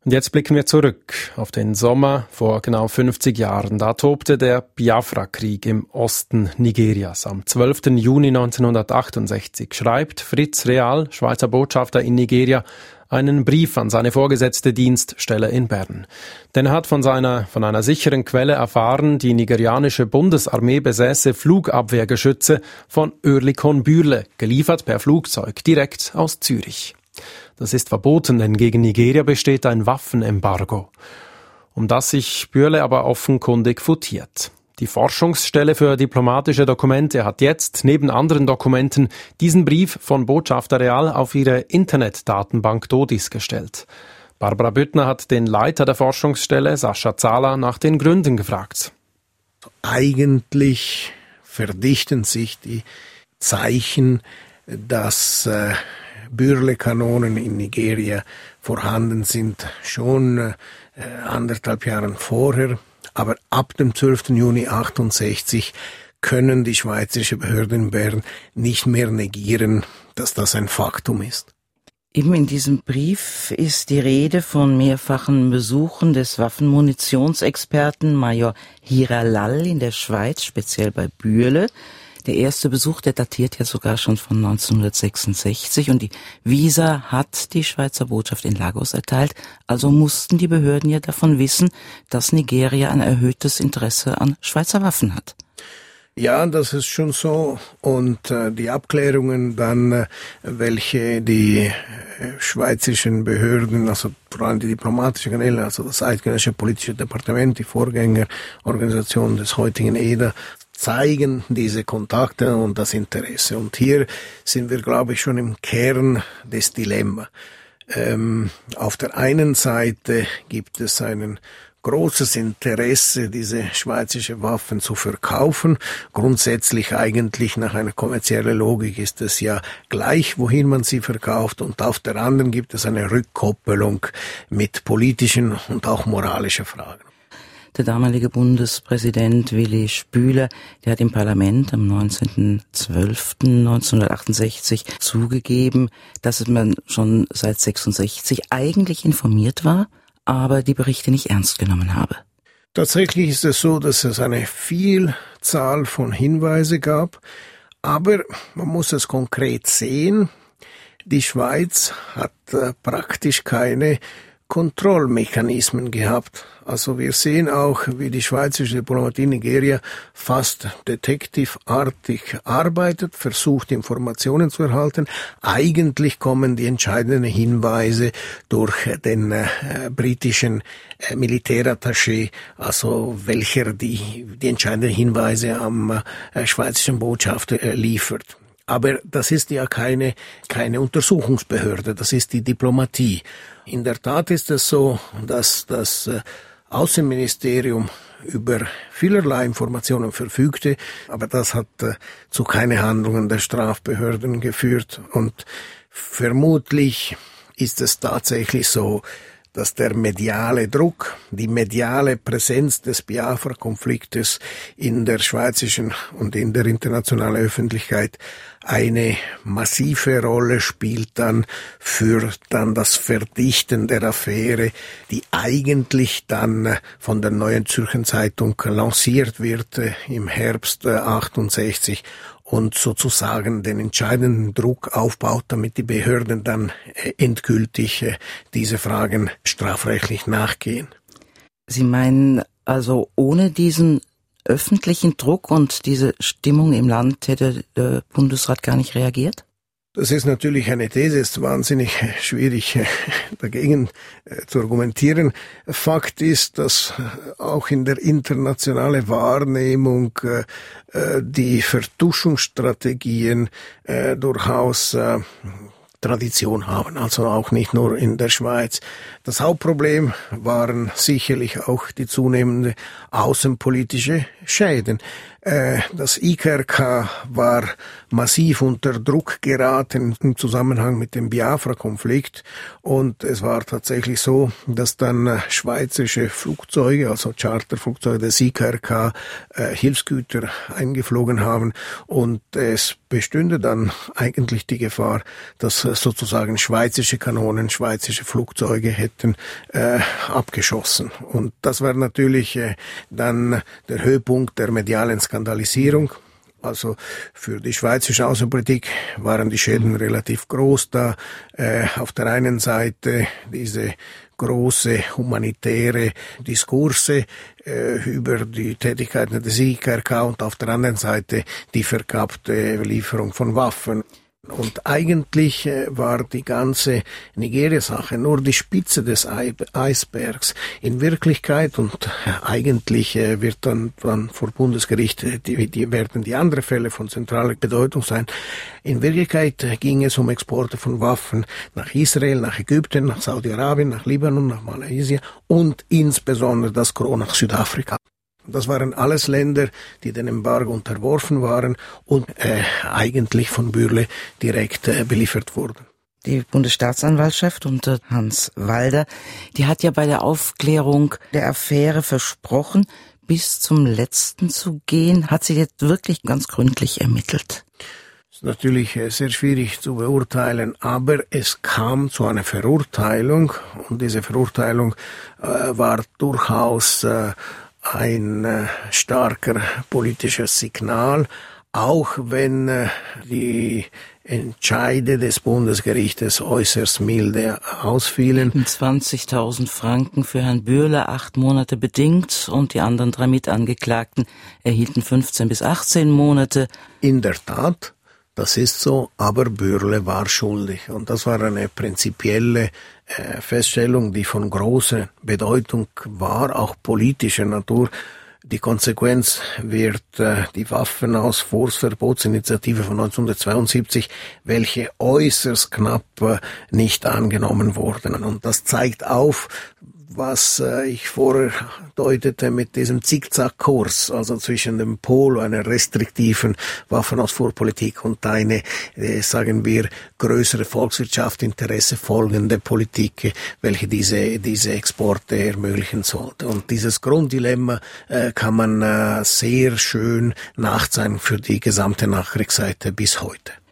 Und jetzt blicken wir zurück auf den Sommer vor genau 50 Jahren. Da tobte der Biafra-Krieg im Osten Nigerias. Am 12. Juni 1968 schreibt Fritz Real, Schweizer Botschafter in Nigeria, einen Brief an seine vorgesetzte Dienststelle in Bern. Denn er hat von einer sicheren Quelle erfahren, die nigerianische Bundesarmee besäße Flugabwehrgeschütze von Oerlikon Bürle, geliefert per Flugzeug direkt aus Zürich. Das ist verboten, denn gegen Nigeria besteht ein Waffenembargo, um das sich Bürle aber offenkundig futiert. Die Forschungsstelle für diplomatische Dokumente hat jetzt, neben anderen Dokumenten, diesen Brief von Botschafter Real auf ihre Internetdatenbank DODIS gestellt. Barbara Büttner hat den Leiter der Forschungsstelle, Sascha Zahler, nach den Gründen gefragt. Eigentlich verdichten sich die Zeichen, dass Bürle-Kanonen in Nigeria vorhanden sind, schon 1,5 Jahren vorher. Aber ab dem 12. Juni 1968 können die schweizerische Behörden in Bern nicht mehr negieren, dass das ein Faktum ist. Eben in diesem Brief ist die Rede von mehrfachen Besuchen des Waffenmunitionsexperten Major Hiralal in der Schweiz, speziell bei Bürle. Der erste Besuch, der datiert ja sogar schon von 1966 und die Visa hat die Schweizer Botschaft in Lagos erteilt. Also mussten die Behörden ja davon wissen, dass Nigeria ein erhöhtes Interesse an Schweizer Waffen hat. Ja, das ist schon so. Und die Abklärungen dann, welche die schweizerischen Behörden, also vor allem die diplomatischen Kanäle, also das eidgenössische politische Departement, die Vorgängerorganisation des heutigen EDA, zeigen diese Kontakte und das Interesse. Und hier sind wir, glaube ich, schon im Kern des Dilemma. Auf der einen Seite gibt es ein großes Interesse, diese schweizerische Waffen zu verkaufen. Grundsätzlich eigentlich nach einer kommerziellen Logik ist es ja gleich, wohin man sie verkauft. Und auf der anderen gibt es eine Rückkoppelung mit politischen und auch moralischen Fragen. Der damalige Bundespräsident Willy Spüler, der hat im Parlament am 19.12.1968 zugegeben, dass man schon seit 1966 eigentlich informiert war, aber die Berichte nicht ernst genommen habe. Tatsächlich ist es so, dass es eine Vielzahl von Hinweisen gab, aber man muss es konkret sehen. Die Schweiz hat praktisch keine Kontrollmechanismen gehabt. Also wir sehen auch, wie die schweizerische Diplomatie in Nigeria fast detektivartig arbeitet, versucht Informationen zu erhalten. Eigentlich kommen die entscheidenden Hinweise durch den britischen Militärattaché, also welcher die entscheidenden Hinweise am schweizerischen Botschafter liefert. Aber das ist ja keine Untersuchungsbehörde, das ist die Diplomatie. In der Tat ist es so, dass das Außenministerium über vielerlei Informationen verfügte, aber das hat zu keinen Handlungen der Strafbehörden geführt. Und vermutlich ist es tatsächlich so, dass der mediale Druck, die mediale Präsenz des Biafra-Konfliktes in der schweizerischen und in der internationalen Öffentlichkeit eine massive Rolle spielt dann für dann das Verdichten der Affäre, die eigentlich dann von der Neuen Zürcher Zeitung lanciert wird im Herbst 68 und sozusagen den entscheidenden Druck aufbaut, damit die Behörden dann endgültig diese Fragen strafrechtlich nachgehen. Sie meinen also, ohne diesen öffentlichen Druck und diese Stimmung im Land hätte der Bundesrat gar nicht reagiert? Das ist natürlich eine These, ist wahnsinnig schwierig dagegen zu argumentieren. Fakt ist, dass auch in der internationalen Wahrnehmung die Vertuschungsstrategien durchaus Tradition haben, also auch nicht nur in der Schweiz. Das Hauptproblem waren sicherlich auch die zunehmende außenpolitische Schäden. Das IKRK war massiv unter Druck geraten im Zusammenhang mit dem Biafra-Konflikt und es war tatsächlich so, dass dann schweizerische Flugzeuge, also Charterflugzeuge des IKRK, Hilfsgüter eingeflogen haben und es bestünde dann eigentlich die Gefahr, dass sozusagen schweizerische Kanonen, schweizerische Flugzeuge hätten abgeschossen. Und das war natürlich dann der Höhepunkt der medialen Skandalisierung. Also für die schweizerische Außenpolitik waren die Schäden relativ groß, da auf der einen Seite diese große humanitäre Diskurse über die Tätigkeiten des IKRK und auf der anderen Seite die verkappte Lieferung von Waffen. Und eigentlich war die ganze Nigeria-Sache nur die Spitze des Eisbergs. In Wirklichkeit, und eigentlich wird dann vor Bundesgericht, werden die anderen Fälle von zentraler Bedeutung sein, in Wirklichkeit ging es um Exporte von Waffen nach Israel, nach Ägypten, nach Saudi-Arabien, nach Libanon, nach Malaysia und insbesondere das Gros nach Südafrika. Das waren alles Länder, die dem Embargo unterworfen waren und eigentlich von Bürle direkt beliefert wurden. Die Bundesstaatsanwaltschaft unter Hans Walder, die hat ja bei der Aufklärung der Affäre versprochen, bis zum Letzten zu gehen. Hat sie jetzt wirklich ganz gründlich ermittelt? Das ist natürlich sehr schwierig zu beurteilen, aber es kam zu einer Verurteilung und diese Verurteilung war durchaus ein starker politisches Signal, auch wenn die Entscheide des Bundesgerichtes äußerst milde ausfielen. 20.000 Franken für Herrn Bürle, 8 Monate bedingt und die anderen 3 Mitangeklagten erhielten 15 bis 18 Monate. In der Tat, das ist so, aber Bürle war schuldig und das war eine prinzipielle Feststellung, die von großer Bedeutung war, auch politischer Natur. Die Konsequenz wird die Waffenausfuhrverbotsinitiative von 1972, welche äußerst knapp nicht angenommen wurde. Und das zeigt auf, was ich vorher deutete mit diesem Zickzackkurs, also zwischen dem Pol einer restriktiven Waffenausfuhrpolitik und eine, sagen wir, größere Volkswirtschaftsinteresse folgende Politik, welche diese Exporte ermöglichen sollte. Und dieses Grunddilemma kann man sehr schön nachzeichnen für die gesamte Nachkriegszeit bis heute.